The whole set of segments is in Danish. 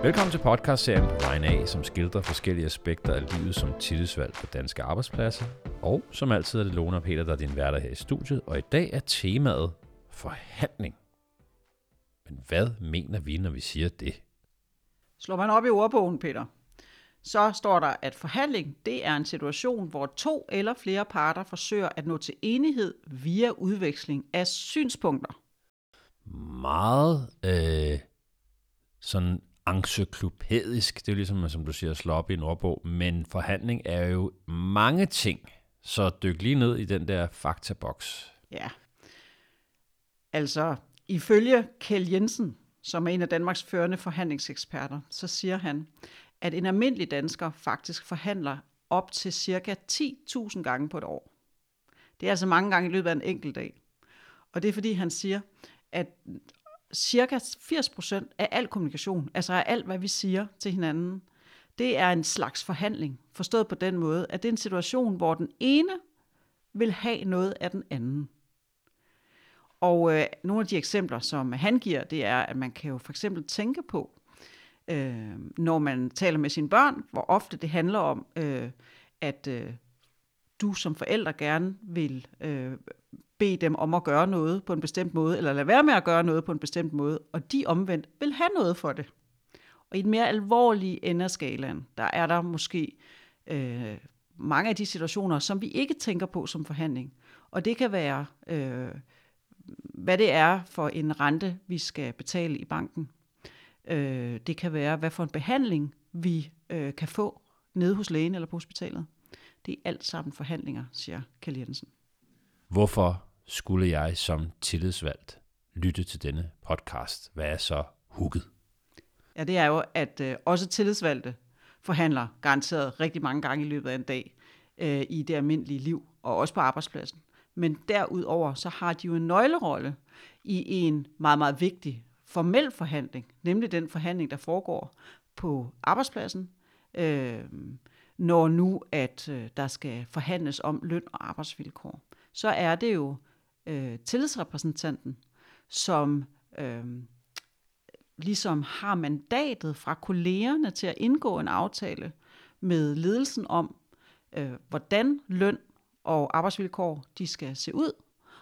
Velkommen til podcastserien på vegne af, som skildrer forskellige aspekter af livet som tillidsvalgt på danske arbejdspladser. Og som altid er det Lone og Peter, der er din værter her i studiet, og i dag er temaet forhandling. Men hvad mener vi, når vi siger det? Slår man op i ordbogen, Peter, så står der, at forhandling, det er en situation, hvor to eller flere parter forsøger at nå til enighed via udveksling af synspunkter. Meget sådan encyklopædisk, det er jo ligesom, som du siger, at slå op i en ordbog, men forhandling er jo mange ting, så dyk lige ned i den der faktaboks. Ja, altså ifølge Kjeld Jensen, som er en af Danmarks førende forhandlingseksperter, så siger han, at en almindelig dansker faktisk forhandler op til ca. 10.000 gange på et år. Det er altså mange gange i løbet af en enkelt dag. Og det er fordi, han siger, at ca. 80% af al kommunikation, altså af alt, hvad vi siger til hinanden, det er en slags forhandling. Forstået på den måde, at det er en situation, hvor den ene vil have noget af den anden. Og nogle af de eksempler, som han giver, det er, at man kan jo for eksempel tænke på, når man taler med sine børn, hvor ofte det handler om, at du som forælder gerne vil bede dem om at gøre noget på en bestemt måde, eller lade være med at gøre noget på en bestemt måde, og de omvendt vil have noget for det. Og i den mere alvorlige ende af skalaen, der er der måske mange af de situationer, som vi ikke tænker på som forhandling. Og det kan være, hvad det er for en rente, vi skal betale i banken. Det kan være, hvad for en behandling vi kan få nede hos lægen eller på hospitalet. Det er alt sammen forhandlinger, siger Kjeld Jensen. Hvorfor skulle jeg som tillidsvalgt lytte til denne podcast? Hvad er så hooket? Ja, det er jo, at også tillidsvalgte forhandler garanteret rigtig mange gange i løbet af en dag i det almindelige liv, og også på arbejdspladsen. Men derudover så har de jo en nøglerolle i en meget, meget vigtig formel forhandling, nemlig den forhandling, der foregår på arbejdspladsen, når nu at der skal forhandles om løn og arbejdsvilkår. Så er det jo tillidsrepræsentanten, som ligesom har mandatet fra kollegerne til at indgå en aftale med ledelsen om, hvordan løn og arbejdsvilkår de skal se ud,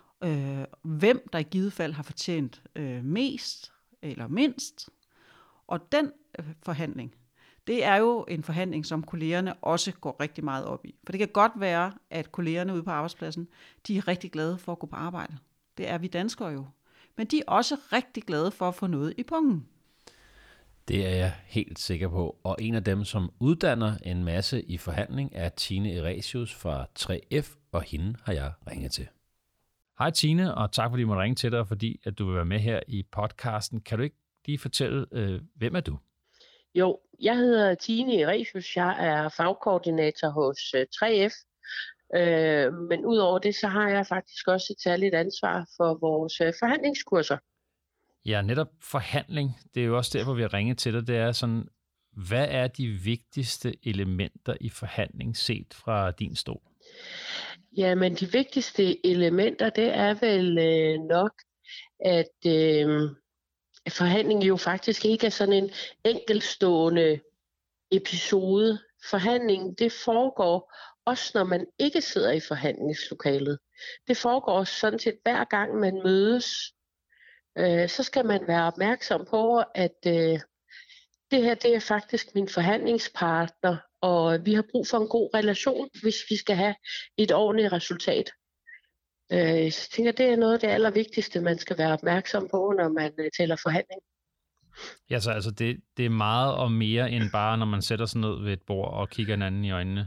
hvem der i givet fald har fortjent mest eller mindst. Og den forhandling, det er jo en forhandling, som kollegerne også går rigtig meget op i. For det kan godt være, at kollegerne ude på arbejdspladsen, de er rigtig glade for at gå på arbejde. Det er vi danskere jo. Men de er også rigtig glade for at få noget i pungen. Det er jeg helt sikker på. Og en af dem, som uddanner en masse i forhandling, er Tine Eresius fra 3F, og hende har jeg ringet til. Hej Tine, og tak fordi jeg måtte ringe til dig, fordi at du vil være med her i podcasten. Kan du ikke lige fortælle, hvem er du? Jo, jeg hedder Tine Eresius. Jeg er fagkoordinator hos 3F. Men udover det, så har jeg faktisk også et særligt ansvar for vores forhandlingskurser. Ja, netop forhandling. Det er jo også derfor, vi har ringet til dig. Det er sådan, hvad er de vigtigste elementer i forhandling set fra din stol? Jamen, de vigtigste elementer, det er vel nok, at forhandling jo faktisk ikke er sådan en enkeltstående episode. Forhandling, det foregår også, når man ikke sidder i forhandlingslokalet. Det foregår sådan set hver gang man mødes. Så skal man være opmærksom på, at det her det er faktisk min forhandlingspartner, og vi har brug for en god relation, hvis vi skal have et ordentligt resultat. Så jeg tænker, det er noget af det allervigtigste, man skal være opmærksom på, når man taler forhandling. Ja, så altså det er meget og mere end bare, når man sætter sig ned ved et bord og kigger hinanden i øjnene.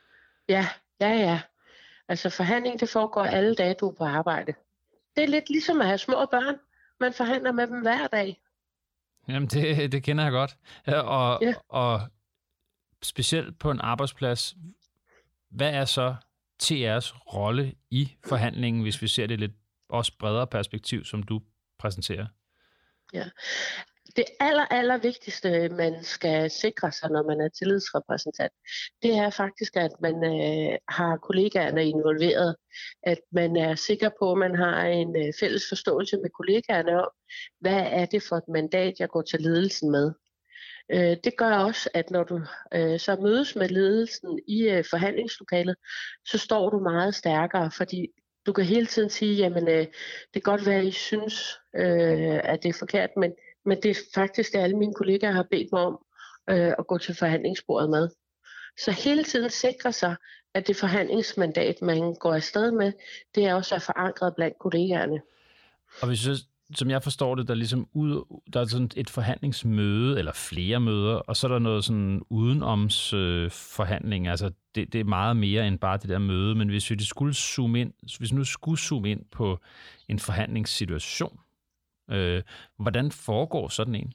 Ja. Altså forhandling, det foregår alle dage, du er på arbejde. Det er lidt ligesom at have små børn. Man forhandler med dem hver dag. Jamen, det kender jeg godt. Og specielt på en arbejdsplads, hvad er så TR's rolle i forhandlingen, hvis vi ser det lidt også bredere perspektiv, som du præsenterer? Ja. Det aller vigtigste, man skal sikre sig, når man er tillidsrepræsentant, det er faktisk, at man har kollegaerne involveret. At man er sikker på, at man har en fælles forståelse med kollegaerne om, hvad er det for et mandat, jeg går til ledelsen med. Det gør også, at når du så mødes med ledelsen i forhandlingslokalet, så står du meget stærkere, fordi du kan hele tiden sige, jamen det kan godt være, at I synes, at det er forkert, men det er faktisk det, alle mine kollegaer har bedt mig om at gå til forhandlingsbordet med. Så hele tiden sikre sig, at det forhandlingsmandat, man går afsted med, det er også forankret blandt kollegaerne. Og hvis så, som jeg forstår det, der er sådan et forhandlingsmøde, eller flere møder, og så er der noget sådan udenoms forhandling. Altså det er meget mere end bare det der møde, men hvis vi nu skulle zoome ind på en forhandlingssituation, hvordan foregår sådan en?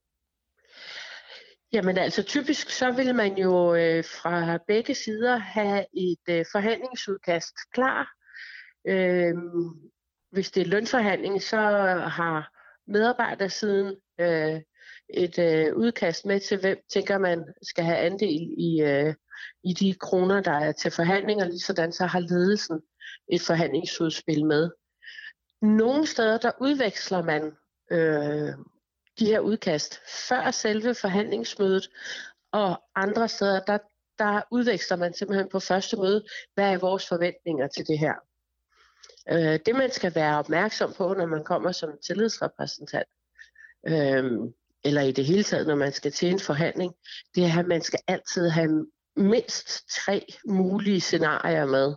Jamen altså typisk så vil man jo fra begge sider have et forhandlingsudkast klar. Hvis det er lønforhandling, så har medarbejdersiden et udkast med til, hvem tænker man skal have andel i de kroner, der er til forhandlinger, lige sådan så har ledelsen et forhandlingsudspil med. Nogle steder, der udveksler man de her udkast før selve forhandlingsmødet, og andre steder, der udveksler man simpelthen på første møde, hvad er vores forventninger til det her. Det man skal være opmærksom på, når man kommer som tillidsrepræsentant, eller i det hele taget, når man skal til en forhandling, det er, at man skal altid have mindst 3 mulige scenarier med.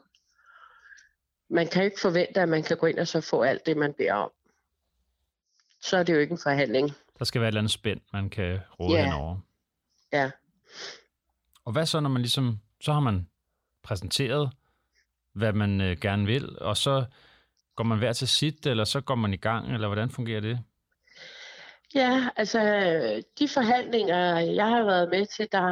Man kan ikke forvente, at man kan gå ind og så få alt det, man beder om. Så er det jo ikke en forhandling. Der skal være et eller andet spænd, man kan råde henover. Ja. Og hvad så, når man ligesom, så har man præsenteret, hvad man gerne vil, og så går man hver til sit, eller så går man i gang, eller hvordan fungerer det? Ja, altså de forhandlinger, jeg har været med til, der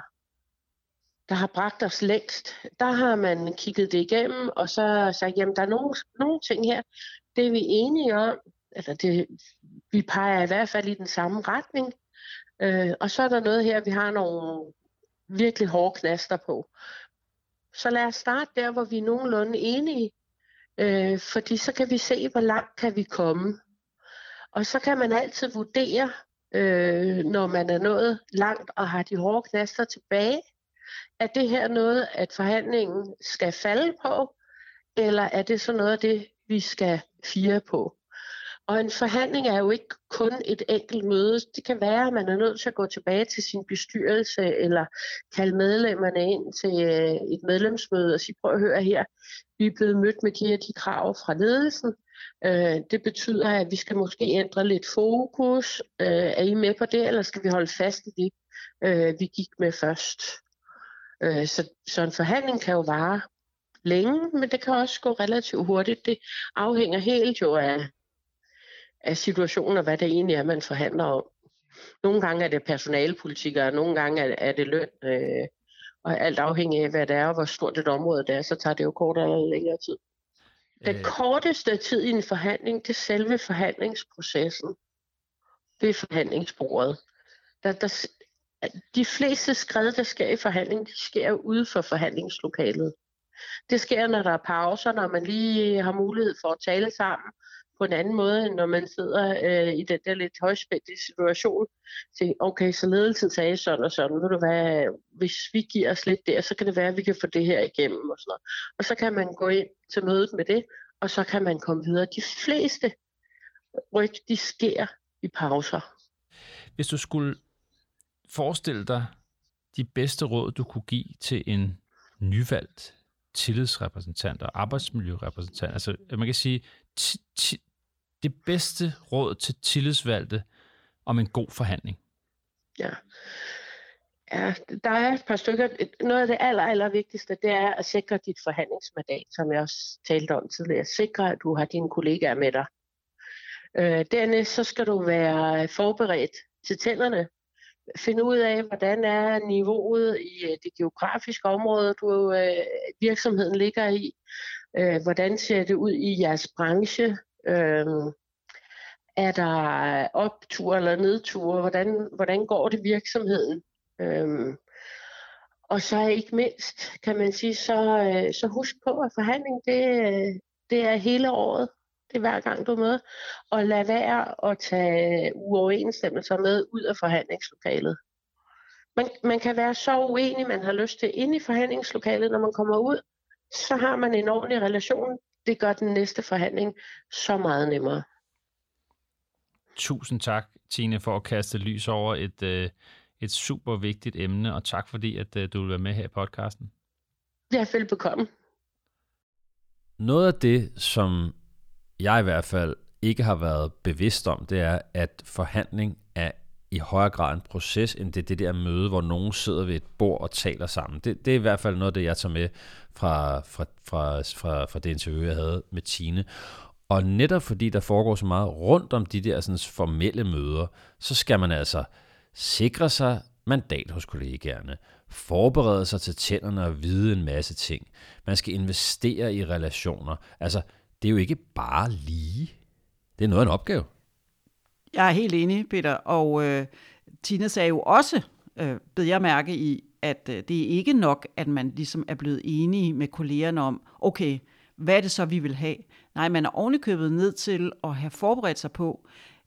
har bragt os længst, der har man kigget det igennem, og så sagt, jamen der er nogle ting her, det er vi enige om, altså vi peger i hvert fald i den samme retning, og så er der noget her, vi har nogle virkelig hårde knaster på. Så lad os starte der, hvor vi er nogenlunde enige, fordi så kan vi se, hvor langt kan vi komme. Og så kan man altid vurdere, når man er nået langt og har de hårde knaster tilbage, er det her noget, at forhandlingen skal falde på, eller er det så noget af det, vi skal fire på? Og en forhandling er jo ikke kun et enkelt møde. Det kan være, at man er nødt til at gå tilbage til sin bestyrelse, eller kalde medlemmerne ind til et medlemsmøde og sige, prøv at høre her, vi er blevet mødt med de krav fra ledelsen. Det betyder, at vi skal måske ændre lidt fokus. Er I med på det, eller skal vi holde fast i det, vi gik med først? Så en forhandling kan jo vare længe, men det kan også gå relativt hurtigt. Det afhænger helt jo af situationen og hvad det egentlig er, man forhandler om. Nogle gange er det personalepolitik, og nogle gange er det løn, og alt afhængig af, hvad det er, og hvor stort et område det er, så tager det jo kortere eller længere tid. Den korteste tid i en forhandling, det er selve forhandlingsprocessen. Det er forhandlingsbordet. De fleste skred, der sker i forhandling, de sker jo ude for forhandlingslokalet. Det sker, når der er pauser, når man lige har mulighed for at tale sammen på en anden måde, end når man sidder i den der lidt højspændte situation. Så okay, så ledelsen sagde sådan og sådan, ved du hvad, hvis vi giver os lidt der, så kan det være, at vi kan få det her igennem og sådan noget. Og så kan man gå ind til mødet med det, og så kan man komme videre. De fleste ryk, de sker i pauser. Hvis du skulle forestille dig de bedste råd, du kunne give til en nyvalgt tillidsrepræsentant og arbejdsmiljørepræsentant, altså man kan sige, det bedste råd til tillidsvalgte om en god forhandling. Ja, der er et par stykker. Noget af det aller vigtigste, det er at sikre dit forhandlingsmandat, som jeg også talte om tidligere. Sikre, at du har dine kollegaer med dig. Dernæst så skal du være forberedt til tænderne. Finde ud af, hvordan er niveauet i det geografiske område, virksomheden ligger i. Hvordan ser det ud i jeres branche? Er der optur eller nedtur? Hvordan går det virksomheden? Og så ikke mindst, kan man sige, så husk på, at forhandling, det er hele året. Det er hver gang, du er med. Og lad være at tage uoverensstemmelser med ud af forhandlingslokalet. Man kan være så uenig, man har lyst til inde i forhandlingslokalet. Når man kommer ud, så har man en ordentlig relation. Det gør den næste forhandling så meget nemmere. Tusind tak, Tine, for at kaste lys over et super vigtigt emne, og tak fordi, at du vil være med her i podcasten. Ja, velbekomme. Noget af det, som jeg i hvert fald ikke har været bevidst om, det er, at forhandling er i højere grad en proces, end det der møde, hvor nogen sidder ved et bord og taler sammen. Det er i hvert fald noget af det, jeg tager med fra det interview, jeg havde med Tine. Og netop fordi der foregår så meget rundt om de der sådan, formelle møder, så skal man altså sikre sig mandat hos kollegaerne, forberede sig til tænderne og vide en masse ting. Man skal investere i relationer. Altså, det er jo ikke bare lige. Det er noget af en opgave. Jeg er helt enig, Peter, og Tina sagde jo også, bed jeg mærke i, at det er ikke nok, at man ligesom er blevet enige med kollegerne om, okay, hvad er det så, vi vil have? Nej, man er ovenikøbet ned til at have forberedt sig på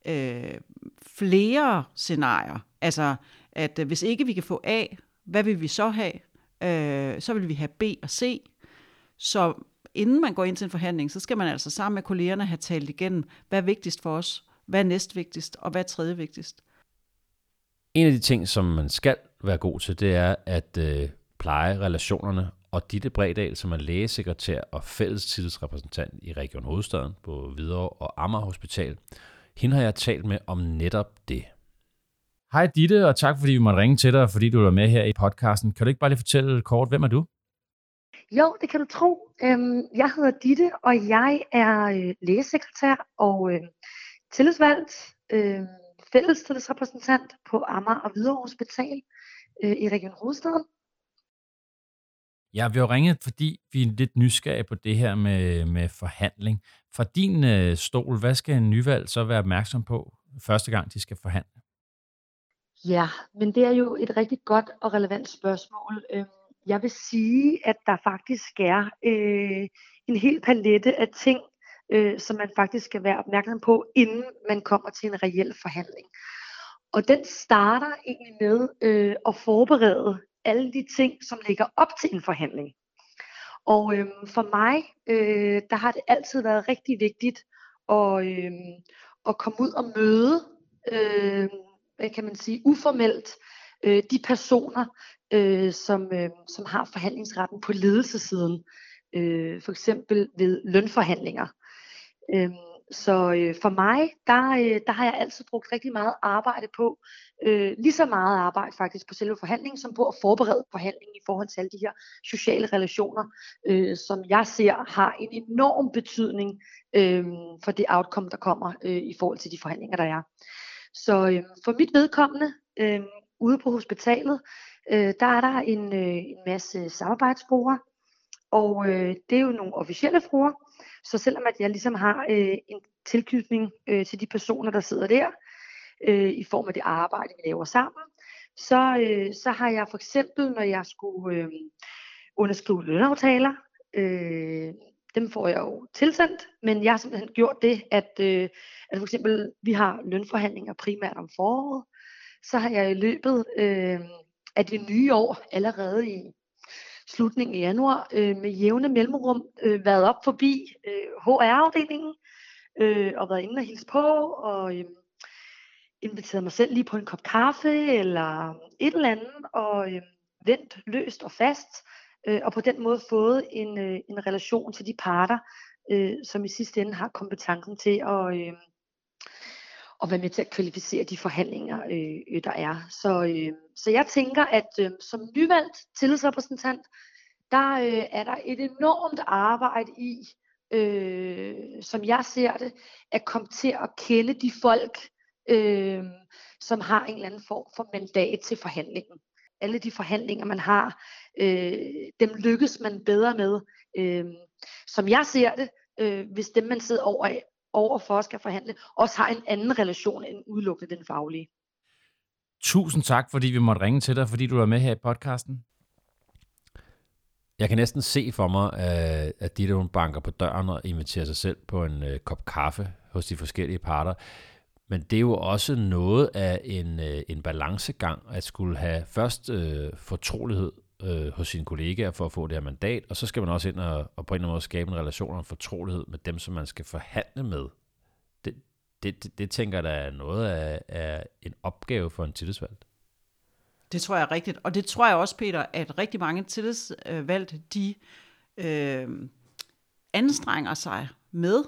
flere scenarier. Altså, at hvis ikke vi kan få A, hvad vil vi så have? Så vil vi have B og C. Så inden man går ind til en forhandling, så skal man altså sammen med kollegerne have talt igennem, hvad er vigtigst for os? Hvad er næstvigtigst, og hvad er tredje vigtigst? En af de ting, som man skal være god til, det er at pleje relationerne. Og Ditte Bredahl, som er lægesekretær og fællestillidsrepræsentant i Region Hovedstaden på Hvidovre og Amager Hospital, hende har jeg talt med om netop det. Hej Ditte, og tak fordi vi måtte ringe til dig, fordi du er med her i podcasten. Kan du ikke bare lige fortælle kort, hvem er du? Jo, det kan du tro. Jeg hedder Ditte, og jeg er lægesekretær og tillidsvalgt fællestillidsrepræsentant på Amager og Hvidovre Hospital i Region Hovedstaden. Ja, vi har ringet, fordi vi er lidt nysgerrige på det her med forhandling. Fra din stol, hvad skal en nyvalgt så være opmærksom på første gang, de skal forhandle? Ja, men det er jo et rigtig godt og relevant spørgsmål. Jeg vil sige, at der faktisk er en hel palette af ting, som man faktisk skal være opmærksom på, inden man kommer til en reel forhandling. Og den starter egentlig med at forberede alle de ting, som ligger op til en forhandling. Og for mig, der har det altid været rigtig vigtigt at komme ud og møde, hvad kan man sige, uformelt, de personer, som har forhandlingsretten på ledelsessiden, for eksempel ved lønforhandlinger. Så for mig, der har jeg altid brugt rigtig meget arbejde på, lige så meget arbejde faktisk på selve forhandlingen, som på at forberede forhandlingen i forhold til alle de her sociale relationer, som jeg ser har en enorm betydning for det outcome, der kommer i forhold til de forhandlinger, der er. Så for mit vedkommende, ude på hospitalet, der er der en masse samarbejdsbrugere, og det er jo nogle officielle fruer, så selvom at jeg ligesom har en tilknytning til de personer, der sidder der, i form af det arbejde, vi laver sammen, så har jeg for eksempel, når jeg skulle underskrive lønaftaler, dem får jeg jo tilsendt, men jeg har simpelthen gjort det, at for eksempel vi har lønforhandlinger primært om foråret, så har jeg i løbet af det nye år allerede i slutningen af januar med jævne mellemrum været op forbi HR-afdelingen og været inde og hilse på og inviteret mig selv lige på en kop kaffe eller et eller andet og vendt løst og fast og på den måde fået en relation til de parter, som i sidste ende har kompetencen til at være med til at kvalificere de forhandlinger, der er. Så jeg tænker, at som nyvalgt tillidsrepræsentant, der er der et enormt arbejde i, som jeg ser det, at komme til at kende de folk, som har en eller anden form for mandat til forhandlingen. Alle de forhandlinger, man har, dem lykkes man bedre med. Som jeg ser det, hvis dem, man sidder overfor skal forhandle, også har en anden relation end udelukkende den faglige. Tusind tak, fordi vi måtte ringe til dig, fordi du er med her i podcasten. Jeg kan næsten se for mig, at Ditte banker på døren og inviterer sig selv på en kop kaffe hos de forskellige parter. Men det er jo også noget af en balancegang, at skulle have først fortrolighed hos sine kollegaer for at få det her mandat, og så skal man også ind og på en eller anden måde skabe en relation og en fortrolighed med dem, som man skal forhandle med. Det tænker jeg, der er noget af en opgave for en tillidsvalgt. Det tror jeg er rigtigt, og det tror jeg også, Peter, at rigtig mange tillidsvalgte, de anstrenger sig med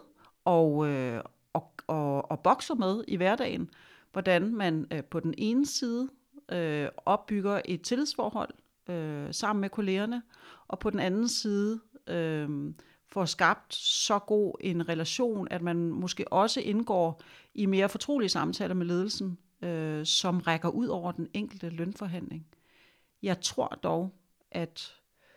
og bokser med i hverdagen, hvordan man på den ene side opbygger et tillidsforhold sammen med kollegerne, og på den anden side får skabt så god en relation, at man måske også indgår i mere fortrolige samtaler med ledelsen, som rækker ud over den enkelte lønforhandling. Jeg tror dog, at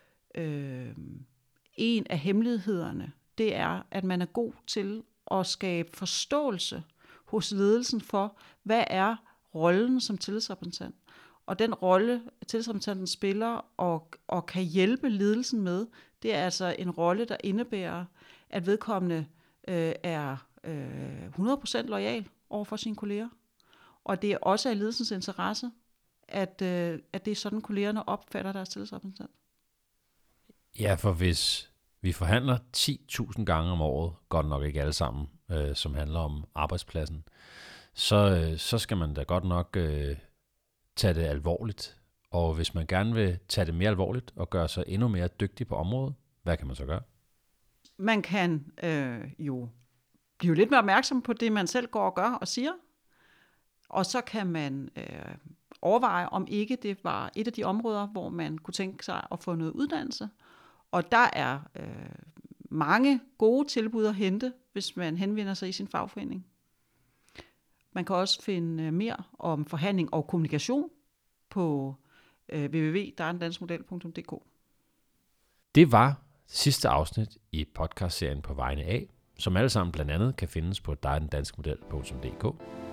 en af hemmelighederne, det er, at man er god til at skabe forståelse hos ledelsen for, hvad er rollen som tillidsrepræsentant. Og den rolle, tillidsrepræsentanten spiller og kan hjælpe ledelsen med, det er altså en rolle, der indebærer, at vedkommende er 100% loyal over for sine kolleger. Og det er også af ledelsens interesse, at det er sådan, kollegerne opfatter deres tillidsrepræsentant. Ja, for hvis vi forhandler 10.000 gange om året, godt nok ikke alle sammen, som handler om arbejdspladsen, så skal man da godt nok tage det alvorligt. Og hvis man gerne vil tage det mere alvorligt og gøre sig endnu mere dygtig på området, hvad kan man så gøre? Man kan jo blive lidt mere opmærksom på det, man selv går og gør og siger. Og så kan man overveje, om ikke det var et af de områder, hvor man kunne tænke sig at få noget uddannelse. Og der er mange gode tilbud at hente, hvis man henvender sig i sin fagforening. Man kan også finde mere om forhandling og kommunikation på www.dereendanskmodel.dk. Det var sidste afsnit i podcastserien På vegne af, som alle sammen blandt andet kan findes på dereendanskmodel.dk.